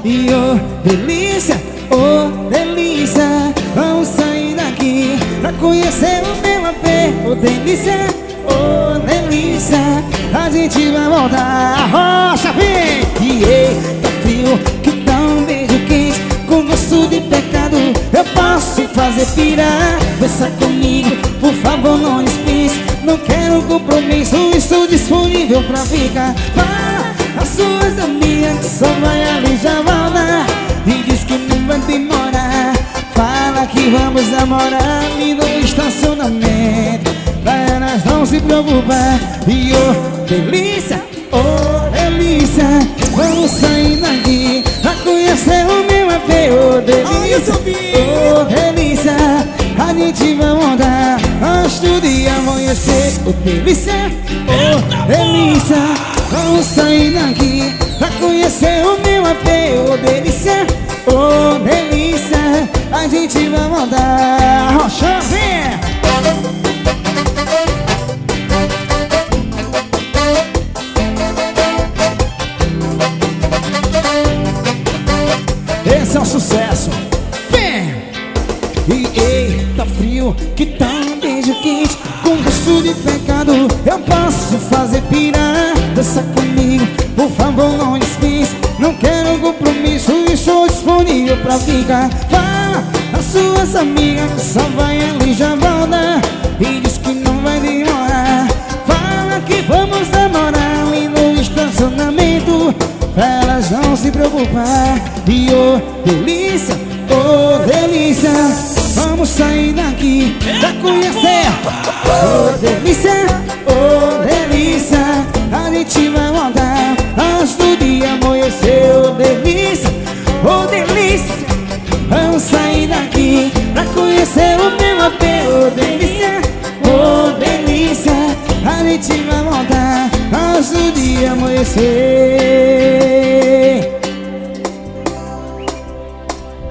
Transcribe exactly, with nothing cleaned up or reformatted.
E oh, delícia, oh, delícia, vamos sair daqui pra conhecer o meu A P. Oh, delícia, oh, delícia, a gente vai voltar. Rocha, vem! E eita frio, que dá um beijo quente com gosto de pecado. Eu posso fazer pirar. Pensa comigo, por favor, não dispense. Não quero compromisso, estou disponível pra ficar. Fala as suas amigas que só vai ali já volta. E diz que não vai demorar. Fala que vamos namorar ali no estacionamento, pra elas não se preocupar. E oh, delícia, oh, delícia, vamos sair daqui pra conhecer o meu A P. Oh, delícia, oh, delícia, a gente vai montar antes do dia amanhecer. Oh, delícia, oh, delícia, vamos sair daqui pra conhecer o meu A P. Oh, delícia, oh, delícia, a gente vai montar. Rocha, vem! Esse é um sucesso. Vem! E eita frio, que tá um beijo quente com gosto de pecado. Eu posso fazer pirar. Dança comigo, por favor, não dispense. Não quero compromisso, estou disponível pra ficar. Fala as suas amigas que só vai ali já volta. E diz que não vai demorar. Fala que vamos namorar ali no estacionamento, pra elas não se preocupar. E oh, delícia, oh, delícia, vamos sair daqui pra conhecer. Oh, delícia, oh, delícia, a gente vai voltar antes do dia amanhecer. Oh, delícia, oh, delícia, vamos sair daqui pra conhecer o meu A P. Oh, delícia, oh, delícia, a gente vai voltar antes do dia amanhecer.